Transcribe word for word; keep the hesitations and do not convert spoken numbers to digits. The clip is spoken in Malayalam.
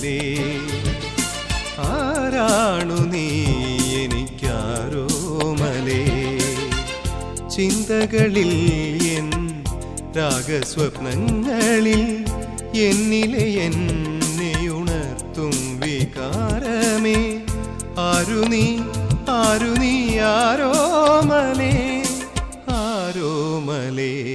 മലേ ആരാണു നീ എനിക്കാരോമലേ ചിന്തകളിൽ എൻ രാഗസ്വപ്നങ്ങളിൽ എന്നിലെ എന്നെ ഉണർത്തും വികാരമേ ആരു നീ ആരു നീ ആരോമലേ ആരോമലേ